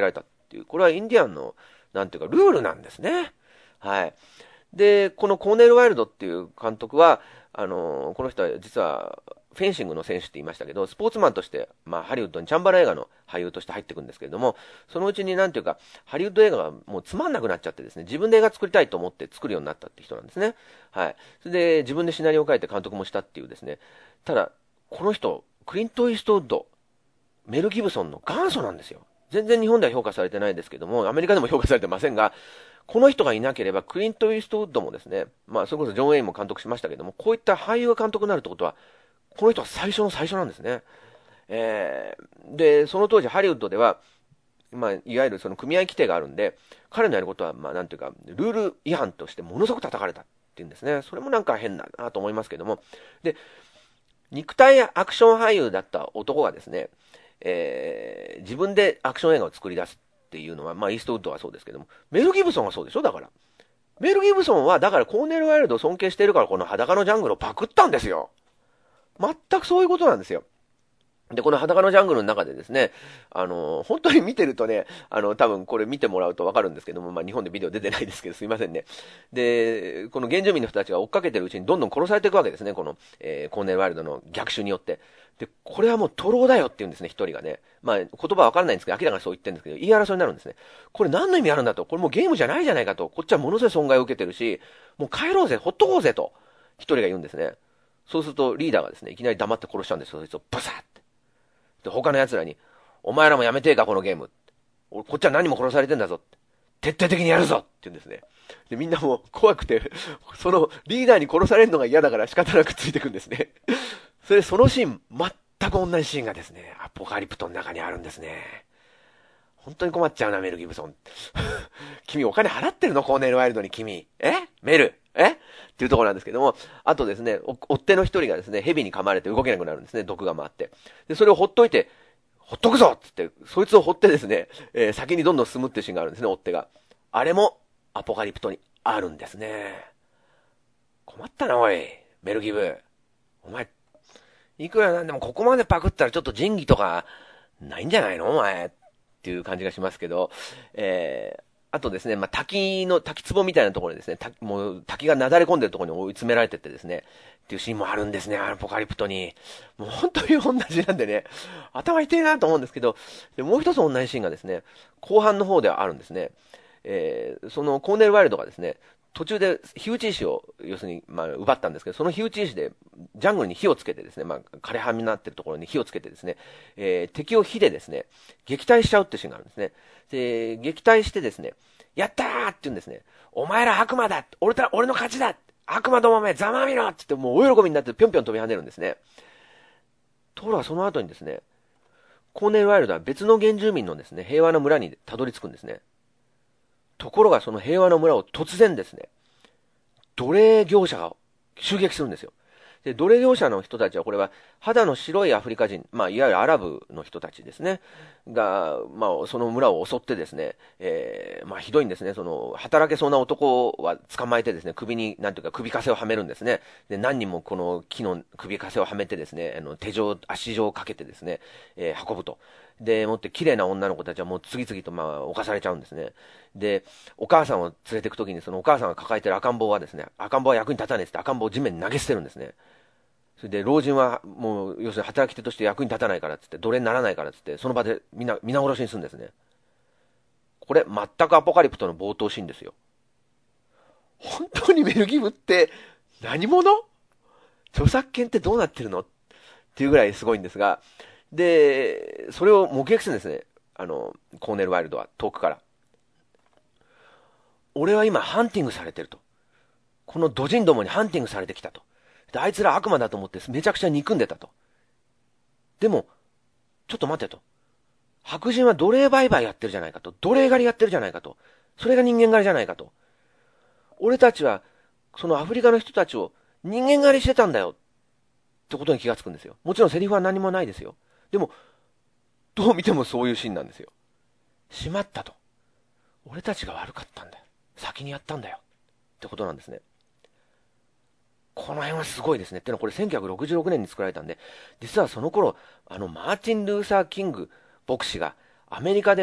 っていう、これはインディアンの、なんていうか、ルールなんですね。はい。で、このコーネル・ワイルドっていう監督は、この人は実は、フェンシングの選手って言いましたけど、スポーツマンとして、ハリウッドにチャンバラ映画の俳優として入っていくんですけれども、そのうちになんていうか、ハリウッド映画がもうつまんなくなっちゃってですね、自分で映画作りたいと思って作るようになったって人なんですね。はい。それで、自分でシナリオを書いて監督もしたっていうですね、ただ、この人、クリント・イーストウッド、メル・ギブソンの元祖なんですよ。全然日本では評価されてないですけども、アメリカでも評価されてませんが、この人がいなければ、クリント・イーストウッドもですね、それこそジョン・ウェインも監督しましたけども、こういった俳優が監督になるってことは、この人は最初の最初なんですね。で、その当時ハリウッドでは、いわゆるその組合規定があるんで、彼のやることは、なんていうか、ルール違反としてものすごく叩かれたっていうんですね。それもなんか変だなと思いますけども。で、肉体アクション俳優だった男がですね、自分でアクション映画を作り出すっていうのは、イーストウッドはそうですけども、メル・ギブソンはそうでしょだから。メル・ギブソンは、だからコーネル・ワイルドを尊敬しているから、この裸のジャングルをパクったんですよ。全くそういうことなんですよ。で、この裸のジャングルの中でですね、本当に見てるとね、多分これ見てもらうとわかるんですけども、日本でビデオ出てないですけど、すいませんね。で、この原住民の人たちが追っかけてるうちにどんどん殺されていくわけですね、この、コーネル・ワイルドの逆襲によって。で、これはもう徒労だよって言うんですね、一人がね。言葉わからないんですけど、明らかにそう言ってるんですけど、言い争いになるんですね。これ何の意味あるんだと。これもうゲームじゃないじゃないかと。こっちはものすごい損害を受けてるし、もう帰ろうぜ、ほっとこうぜと、一人が言うんですね。そうするとリーダーがですね、いきなり黙って殺しちゃうんですよ、そいつをブサッて。で、他の奴らに、お前らもやめてえか、このゲーム。こっちは何も殺されてんだぞ。徹底的にやるぞって言うんですね。で、みんなもう怖くて、そのリーダーに殺されるのが嫌だから仕方なくついてくんですね。そのシーン、全く同じシーンがですね、アポカリプトの中にあるんですね。本当に困っちゃうな、メル・ギブソン。君お金払ってるのコーネル・ワイルドに君。メルっていうところなんですけども、あとですね、追っ手の一人がですね、蛇に噛まれて動けなくなるんですね、毒が回って。で、それをほっといて、ほっとくぞっつって、そいつを掘ってですね、先にどんどん進むっていうシーンがあるんですね、追っ手が。あれも、アポカリプトにあるんですね。困ったな、おい。メルギブ。お前、いくらなんでもここまでパクったらちょっと仁義とか、ないんじゃないのお前。っていう感じがしますけど、あとですね、滝壺みたいなところにですね、もう滝がなだれ込んでるところに追い詰められてってですね、っていうシーンもあるんですね、アポカリプトに。もう本当に同じなんでね、頭痛いなと思うんですけど、でもう一つ同じシーンがですね、後半の方ではあるんですね。そのコーネル・ワイルドがですね、途中で火打ち石を、要するに、奪ったんですけど、その火打ち石で、ジャングルに火をつけてですね、枯れ葉になっているところに火をつけてですね、敵を火でですね、撃退しちゃうってシーンがあるんですね。で、撃退してですね、やったーって言うんですね。お前ら悪魔だ俺の勝ちだ悪魔どもめざまみろって言って、もう大喜びになってぴょんぴょん飛び跳ねるんですね。ところがその後にですね、コーネル・ワイルドは別の原住民のですね、平和な村にたどり着くんですね。ところがその平和な村を突然ですね、奴隷業者が襲撃するんですよ。で、奴隷業者の人たちは、これは肌の白いアフリカ人、いわゆるアラブの人たちですね、が、その村を襲ってですね、ひどいんですね。その、働けそうな男は捕まえてですね、首に、なんていうか、首かせをはめるんですね。で、何人もこの木の首かせをはめてですね、足状をかけてですね、運ぶと。で、もって綺麗な女の子たちはもう次々と犯されちゃうんですね。で、お母さんを連れて行くときに、そのお母さんが抱えてる赤ん坊はですね、赤ん坊は役に立たねえって赤ん坊を地面に投げ捨てるんですね。それで、老人はもう、要するに働き手として役に立たないからっつって、奴隷にならないからっつって、その場で皆殺しにするんですね。これ、全くアポカリプトの冒頭シーンですよ。本当にメルギブって何者？著作権ってどうなってるのっていうぐらいすごいんですが、で、それを目撃するんですね。コーネル・ワイルドは遠くから。俺は今ハンティングされてると。このドジンどもにハンティングされてきたと。で、あいつら悪魔だと思ってめちゃくちゃ憎んでたと。でも、ちょっと待てと。白人は奴隷売買やってるじゃないかと。奴隷狩りやってるじゃないかと。それが人間狩りじゃないかと。俺たちは、そのアフリカの人たちを人間狩りしてたんだよ。ってことに気がつくんですよ。もちろんセリフは何もないですよ。でも、どう見てもそういうシーンなんですよ。しまったと。俺たちが悪かったんだよ。先にやったんだよ。ってことなんですね。この辺はすごいですね。ってのはこれ1966年に作られたんで、実はその頃、マーティン・ルーサー・キング牧師がアメリカでは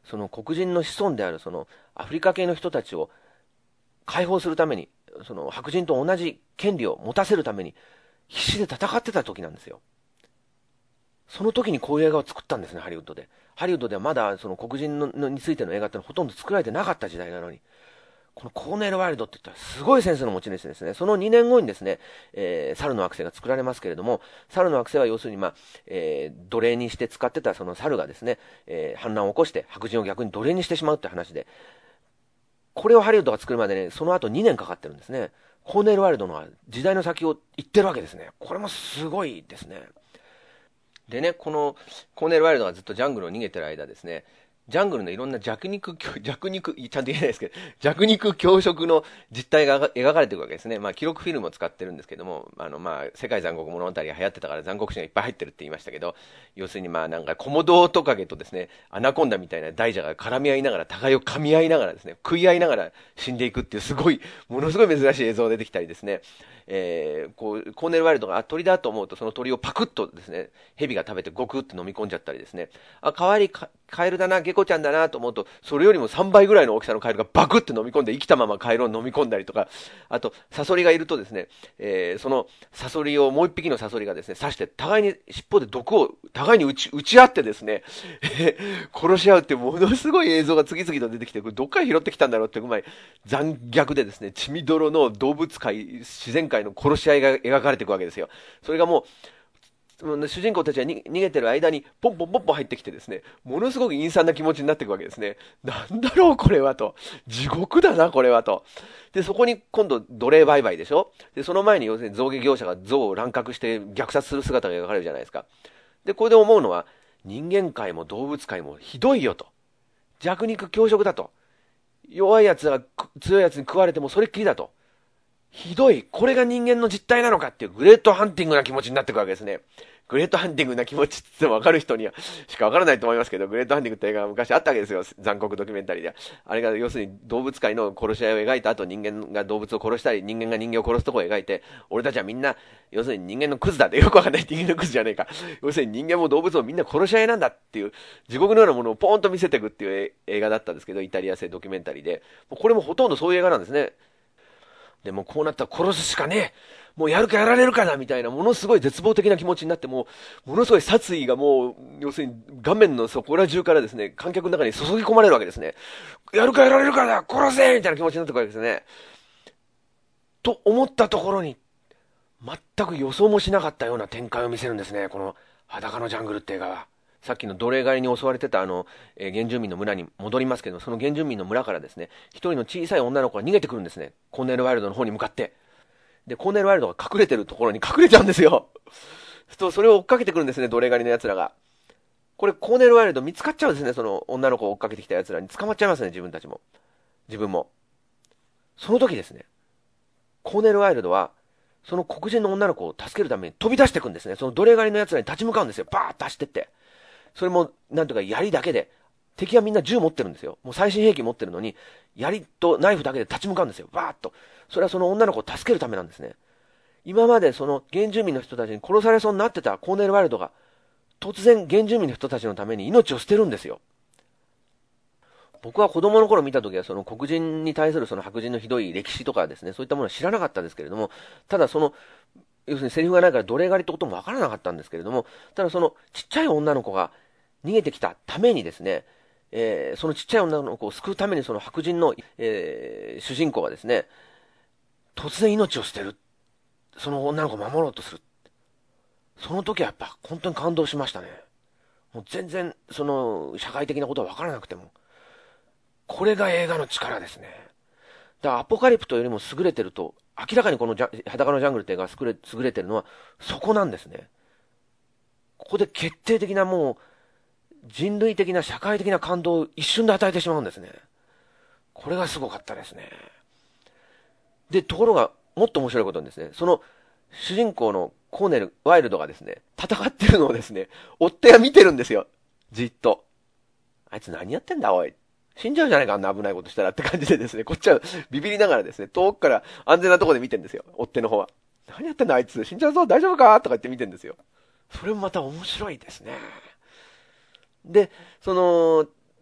その黒人の子孫であるそのアフリカ系の人たちを解放するために、その白人と同じ権利を持たせるために必死で戦ってた時なんですよ。その時にこういう映画を作ったんですね、ハリウッドで。ハリウッドではまだその黒人のについての映画ってのはほとんど作られてなかった時代なのに、このコーネル・ワイルドって言ったらすごいセンスの持ち主ですね。その2年後にですね、猿の惑星が作られますけれども、猿の惑星は要するに、奴隷にして使ってたその猿がですね、反乱を起こして白人を逆に奴隷にしてしまうって話で、これをハリウッドが作るまでね、その後2年かかってるんですね。コーネル・ワイルドの時代の先を行ってるわけですね。これもすごいですね。でね、このコーネル・ワイルドがずっとジャングルを逃げてる間ですね、ジャングルのいろんな弱肉、ちゃんと言えないですけど、弱肉強食の実態が描かれていくわけですね。記録フィルムを使ってるんですけども、世界残酷物語が流行ってたから残酷死がいっぱい入ってるって言いましたけど、要するになんかコモドオオトカゲとですね、アナコンダみたいな大蛇が絡み合いながら、互いを噛み合いながらですね、食い合いながら死んでいくっていうものすごい珍しい映像が出てきたりですね、コーネル・ワイルドが鳥だと思うとその鳥をパクッとですね、蛇が食べてゴクッと飲み込んじゃったりですね、かわいいカエルだな、ゲコちゃんだなと思うと、それよりも3倍ぐらいの大きさのカエルがバクッと飲み込んで生きたままカエルを飲み込んだりとか、あと、サソリがいるとですね、そのサソリをもう一匹のサソリがですね、刺して、互いに尻尾で毒を互いに打ち合ってですね、殺し合うっていうものすごい映像が次々と出てきて、これどっから拾ってきたんだろうってぐらい残虐でですね、血みどろの動物界、自然界の殺し合いが描かれていくわけですよ。それがもう、主人公たちが逃げてる間にポンポンポンポン入ってきてですね、ものすごく陰惨な気持ちになっていくわけですね。なんだろうこれはと。地獄だなこれはと。で、そこに今度奴隷売買でしょ。で、その前に要するに象牙業者が象を乱獲して虐殺する姿が描かれるじゃないですか。で、これで思うのは、人間界も動物界もひどいよと。弱肉強食だと。弱い奴が強い奴に食われてもそれっきりだと。ひどい。これが人間の実態なのかっていうグレートハンティングな気持ちになっていくわけですね。グレートハンティングな気持ちって言っても分かる人にはしか分からないと思いますけど、グレートハンティングって映画が昔あったわけですよ。残酷ドキュメンタリーで。あれが要するに動物界の殺し合いを描いた後、人間が動物を殺したり、人間が人間を殺すところを描いて、俺たちはみんな、要するに人間のクズだってよくわかんない人間のクズじゃねえか。要するに人間も動物もみんな殺し合いなんだっていう、地獄のようなものをポーンと見せていくっていう映画だったんですけど、イタリア製ドキュメンタリーで。これもほとんどそういう映画なんですね。でもこうなったら殺すしかねえ。もうやるかやられるかなみたいな、ものすごい絶望的な気持ちになって、ものすごい殺意がもう、要するに画面のそこら中からですね、観客の中に注ぎ込まれるわけですね。やるかやられるかな殺せみたいな気持ちになってくるわけですね。と思ったところに、全く予想もしなかったような展開を見せるんですね、この裸のジャングルって映画は。さっきの奴隷狩りに襲われてた原住民の村に戻りますけど、その原住民の村からですね、一人の小さい女の子が逃げてくるんですね。コーネル・ワイルドの方に向かって。で、コーネル・ワイルドが隠れてるところに隠れちゃうんですよ。それを追っかけてくるんですね、奴隷狩りの奴らが。これ、コーネル・ワイルド見つかっちゃうんですね、その女の子を追っかけてきた奴らに捕まっちゃいますね、自分たちも。自分も。その時ですね、コーネル・ワイルドは、その黒人の女の子を助けるために飛び出していくんですね。その奴隷狩りの奴らに立ち向かうんですよ。バーッと走ってって。それも、なんとか槍だけで、敵はみんな銃持ってるんですよ。もう最新兵器持ってるのに、槍とナイフだけで立ち向かうんですよ。バーッと。それはその女の子を助けるためなんですね。今までその原住民の人たちに殺されそうになってたコーネル・ワイルドが、突然原住民の人たちのために命を捨てるんですよ。僕は子供の頃見た時はその黒人に対するその白人のひどい歴史とかですね、そういったものは知らなかったですけれども、ただその、要するにセリフがないから奴隷狩りってこともわからなかったんですけれども、ただそのちっちゃい女の子が逃げてきたためにですね、そのちっちゃい女の子を救うためにその白人の、主人公がですね、突然命を捨てる。その女の子を守ろうとする。その時はやっぱ本当に感動しましたね。もう全然その社会的なことは分からなくても。これが映画の力ですね。だからアポカリプトよりも優れてると、明らかにこの裸のジャングルって映画が優れてるのはそこなんですね。ここで決定的なもう人類的な社会的な感動を一瞬で与えてしまうんですね。これがすごかったですね。で、ところがもっと面白いことにですね、その主人公のコーネル・ワイルドがですね、戦ってるのをですね、追っ手が見てるんですよ。じっと。あいつ何やってんだおい。死んじゃうじゃないか、あんな危ないことしたらって感じでですね、こっちはビビりながらですね、遠くから安全なところで見てるんですよ。追っ手の方は。何やってんだあいつ。死んじゃうぞ、大丈夫かとか言って見てるんですよ。それもまた面白いですね。で、その、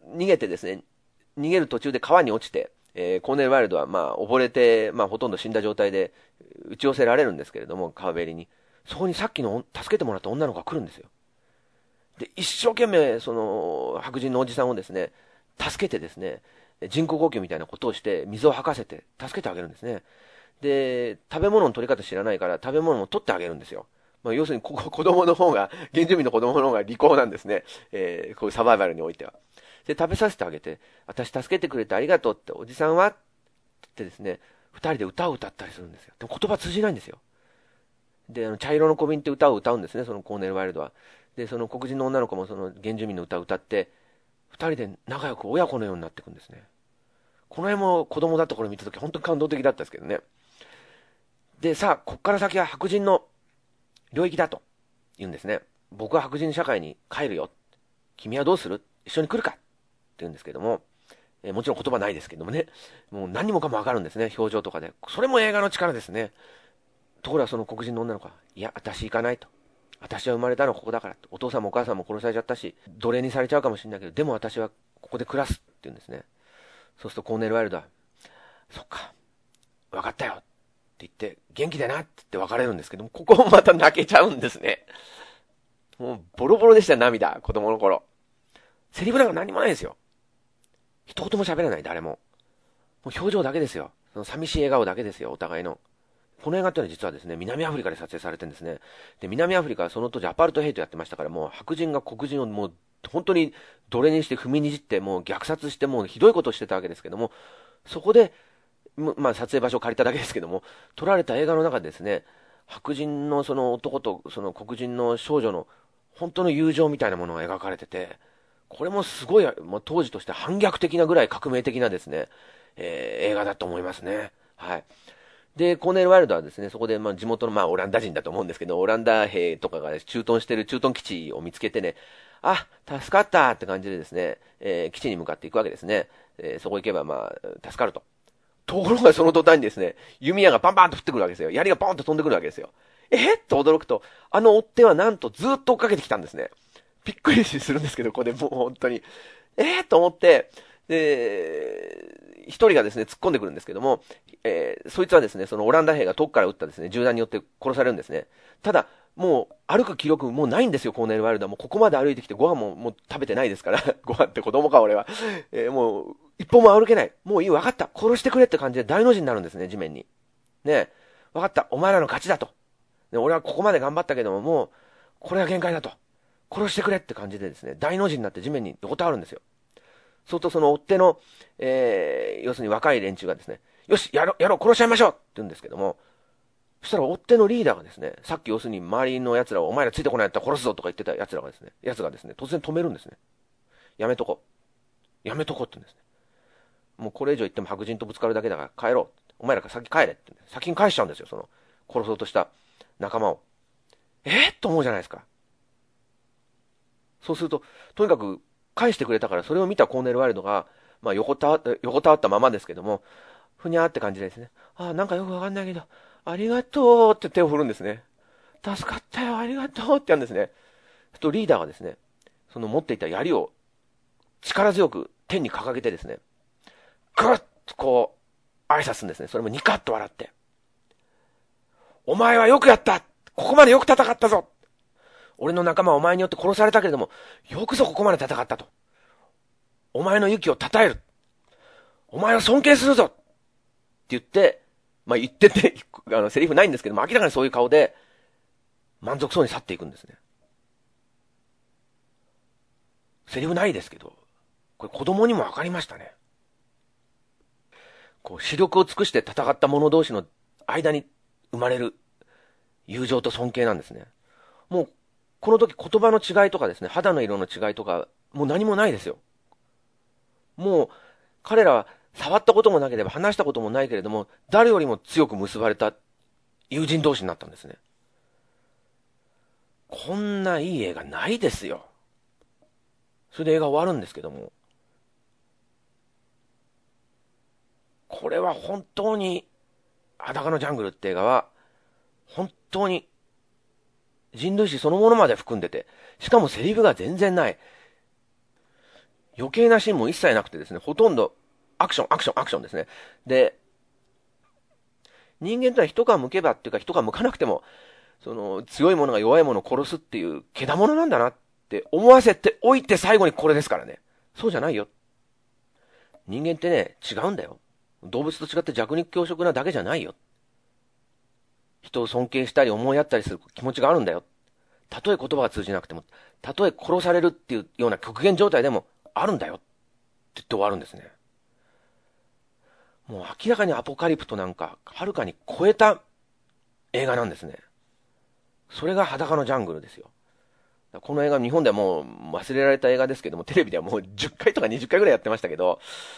逃げてですね、逃げる途中で川に落ちて、コーネル・ワイルドは溺れて、ほとんど死んだ状態で打ち寄せられるんですけれども、川べりに。そこにさっきの助けてもらった女の子が来るんですよ。で、一生懸命、その、白人のおじさんをですね、助けてですね、人工呼吸みたいなことをして、水を吐かせて、助けてあげるんですね。で、食べ物の取り方知らないから、食べ物も取ってあげるんですよ。要するに子供の方が、原住民の子供の方が利口なんですね。こういうサバイバルにおいては。で、食べさせてあげて、私助けてくれてありがとうって、おじさんはって言ってですね、二人で歌を歌ったりするんですよ。でも言葉通じないんですよ。で、茶色の小瓶って歌を歌うんですね、そのコーネル・ワイルドは。で、その黒人の女の子もその原住民の歌を歌って、二人で仲良く親子のようになっていくんですね。この辺も子供だった頃見たとき本当に感動的だったんですけどね。で、さあ、こっから先は白人の領域だと言うんですね。僕は白人社会に帰るよ。君はどうする？一緒に来るかって言うんですけども、もちろん言葉ないですけどもね、もう何もかもわかるんですね、表情とかで。それも映画の力ですね。ところがその黒人の女の子は、いや、私行かないと。私は生まれたのはここだから。お父さんもお母さんも殺されちゃったし、奴隷にされちゃうかもしれないけど、でも私はここで暮らすって言うんですね。そうするとコーネル・ワイルドは、そっか、わかったよって言って、元気でなって言って別れるんですけども、ここもまた泣けちゃうんですね。もうボロボロでした涙、子供の頃。セリフなんか何もないですよ。一言も喋らない、誰も。もう表情だけですよ。その寂しい笑顔だけですよ、お互いの。この映画ってのは実はですね、南アフリカで撮影されてるんですね。で、南アフリカはその当時アパルトヘイトやってましたから、もう白人が黒人をもう本当に奴隷にして踏みにじって、もう虐殺して、もうひどいことをしてたわけですけども、そこで、撮影場所を借りただけですけども、撮られた映画の中でですね、白人のその男とその黒人の少女の本当の友情みたいなものが描かれてて、これもすごい、当時として反逆的なぐらい革命的なですね、映画だと思いますね。はい。で、コーネル・ワイルドはですね、そこで地元のオランダ人だと思うんですけど、オランダ兵とかが駐屯してる駐屯基地を見つけてね、あ、助かったって感じでですね、基地に向かっていくわけですね。そこ行けば助かると。ところがその途端にですね、弓矢がパンパンと降ってくるわけですよ。槍がポンと飛んでくるわけですよ。と驚くと、あの追っ手はなんとずっと追っかけてきたんですね。びっくりするんですけど、これもう本当に。と思って、で、一人がですね、突っ込んでくるんですけども、そいつはですね、そのオランダ兵が遠くから撃ったですね、銃弾によって殺されるんですね。ただ、もう歩く気力もうないんですよ、コーネル・ワイルドは。もうここまで歩いてきてご飯ももう食べてないですから、ご飯って子供か俺は。もう一歩も歩けない。もういい、わかった。殺してくれって感じで大の字になるんですね、地面に。ねわかった。お前らの勝ちだと。で俺はここまで頑張ったけども、もう、これは限界だと。殺してくれって感じでですね、大の字になって地面に横たわるんですよ。そうするとその追っ手の、要するに若い連中がですね、よし、やろう、殺しちゃいましょうって言うんですけども、そしたら追っ手のリーダーがですね、さっき要するに周りの奴らをお前らついてこないやったら殺すぞとか言ってた奴がですね、突然止めるんですね。やめとこう。やめとこうって言うんですね。もうこれ以上言っても白人とぶつかるだけだから帰ろう。お前ら先帰れって言うんです。先に返しちゃうんですよ、その、殺そうとした仲間を。と思うじゃないですか。そうすると、とにかく返してくれたから、それを見たコーネル・ワイルドが、横たわったままですけども、ふにゃーって感じでですね、なんかよくわかんないけど、ありがとうって手を振るんですね。助かったよ、ありがとうってやるんですね。とリーダーがですね、その持っていた槍を力強く天に掲げてですね、ぐっとこう、挨拶するんですね。それもニカッと笑って。お前はよくやった、ここまでよく戦ったぞ、俺の仲間はお前によって殺されたけれども、よくぞここまで戦ったと。お前の勇気を称える。お前を尊敬するぞって言って、言ってて、セリフないんですけども、明らかにそういう顔で、満足そうに去っていくんですね。セリフないですけど、これ子供にもわかりましたね。こう、視力を尽くして戦った者同士の間に生まれる友情と尊敬なんですね。もう、この時言葉の違いとかですね、肌の色の違いとか、もう何もないですよ。もう、彼らは触ったこともなければ話したこともないけれども、誰よりも強く結ばれた友人同士になったんですね。こんないい映画ないですよ。それで映画終わるんですけども、これは本当に、裸のジャングルって映画は、本当に人類史そのものまで含んでて、しかもセリフが全然ない。 余計なシーンも一切なくてですね、ほとんどアクション、アクション、アクションですね。で、人間とは一皮向けばっていうか一皮向かなくても、強い者が弱い者を殺すっていうけだものなんだなって思わせておいて最後にこれですからね。そうじゃないよ。人間ってね、違うんだよ。動物と違って弱肉強食なだけじゃないよ。人を尊敬したり思いやったりする気持ちがあるんだよ。たとえ言葉が通じなくても、たとえ殺されるっていうような極限状態でもあるんだよって言って終わるんですね。もう明らかにアポカリプトなんかはるかに超えた映画なんですね。それが裸のジャングルですよ。この映画、日本ではもう忘れられた映画ですけども、テレビではもう10回とか20回ぐらいやってましたけど、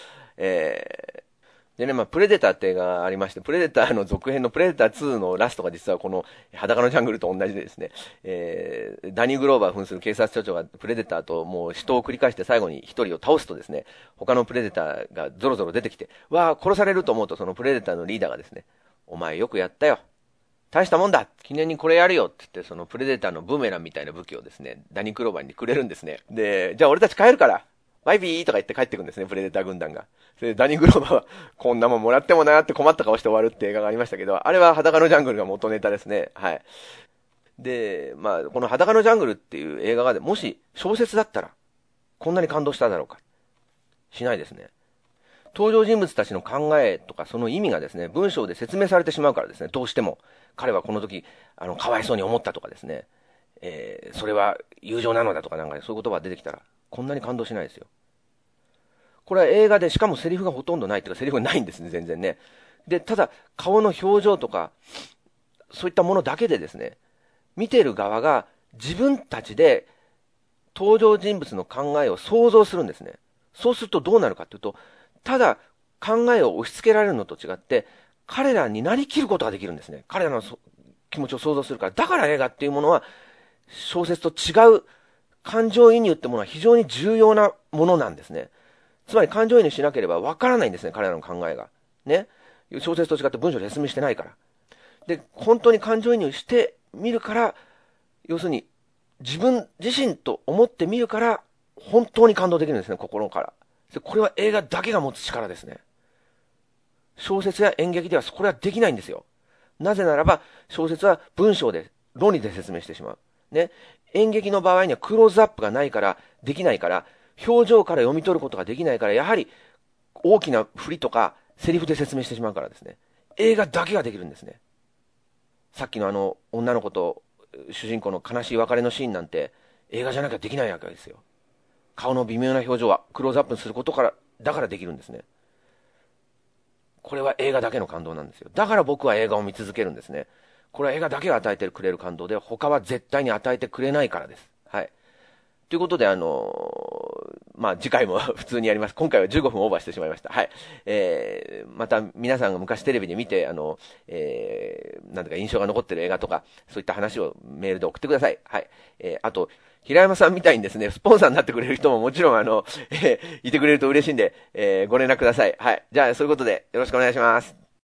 でね、プレデターって映画ありまして、プレデターの続編のプレデター2のラストが実はこの裸のジャングルと同じでですね、ダニー・グローバー扮する警察署長がプレデターともう死闘を繰り返して最後に一人を倒すとですね、他のプレデターがゾロゾロ出てきて、わー殺されると思うとそのプレデターのリーダーがですね、お前よくやったよ。大したもんだ記念にこれやるよって言って、そのプレデターのブーメランみたいな武器をですね、ダニー・クローバーにくれるんですね。で、じゃあ俺たち帰るから、バイビーとか言って帰ってくるんですね、プレデター軍団が。で、ダニー・グローバーは、こんなもんもらってもなーって困った顔して終わるって映画がありましたけど、あれは裸のジャングルが元ネタですね。はい。で、この裸のジャングルっていう映画がもし小説だったら、こんなに感動しただろうか。しないですね。登場人物たちの考えとかその意味がですね、文章で説明されてしまうからですね、どうしても。彼はこの時、かわいそうに思ったとかですね、それは友情なのだとかなんかそういう言葉が出てきたら、こんなに感動しないですよ。これは映画で、しかもセリフがほとんどないというか、セリフがないんですね、全然ね。で、ただ、顔の表情とか、そういったものだけでですね、見ている側が自分たちで登場人物の考えを想像するんですね。そうするとどうなるかというと、ただ考えを押し付けられるのと違って、彼らになりきることができるんですね。彼らの気持ちを想像するから。だから映画っていうものは、小説と違う感情移入ってものは非常に重要なものなんですね。つまり感情移入しなければわからないんですね、彼らの考えが。ね。小説と違って文章で説明してないから。で、本当に感情移入してみるから、要するに自分自身と思ってみるから、本当に感動できるんですね、心から。これは映画だけが持つ力ですね。小説や演劇ではこれはできないんですよ。なぜならば、小説は文章で、論理で説明してしまう。ね。演劇の場合にはクローズアップがないから、できないから、表情から読み取ることができないから、やはり大きな振りとかセリフで説明してしまうからですね。映画だけができるんですね。さっきの女の子と主人公の悲しい別れのシーンなんて映画じゃなきゃできないわけですよ。顔の微妙な表情はクローズアップすることから、だからできるんですね。これは映画だけの感動なんですよ。だから僕は映画を見続けるんですね。これは映画だけが与えてくれる感動で、他は絶対に与えてくれないからです。はい。ということで、次回も普通にやります。今回は15分オーバーしてしまいました。はい。また皆さんが昔テレビで見て、なんとか印象が残ってる映画とか、そういった話をメールで送ってください。はい。あと、平山さんみたいにですね、スポンサーになってくれる人ももちろんいてくれると嬉しいんで、ご連絡ください。はい。じゃあ、そういうことでよろしくお願いします。